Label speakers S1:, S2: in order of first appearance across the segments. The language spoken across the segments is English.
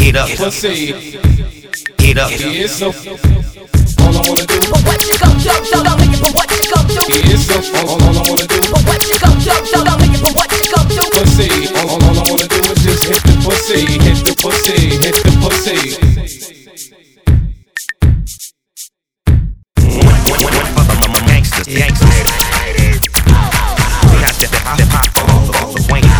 S1: Get up,
S2: pussy.
S1: get up.
S2: Yeah, so all I wanna do.
S3: But what you gon' do? So don't make it. But what you gon' do?
S2: Yeah, so all I wanna do.
S3: But what you gon' do? So don't make it. But what you gon' do?
S2: Pussy. All I wanna do is just hit the pussy, hit the pussy, hit the pussy.
S1: Gangsters, gangsters. We got the pop off the wing.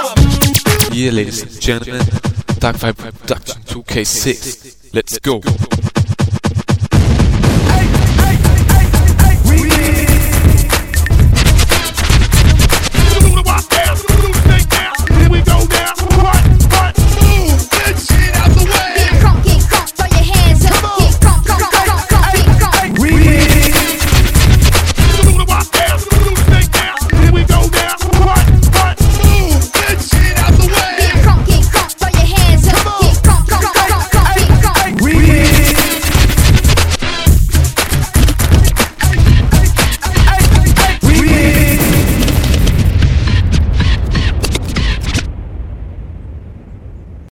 S4: Yeah, ladies and gentlemen, Dark Vibe Production 2K6. Let's go.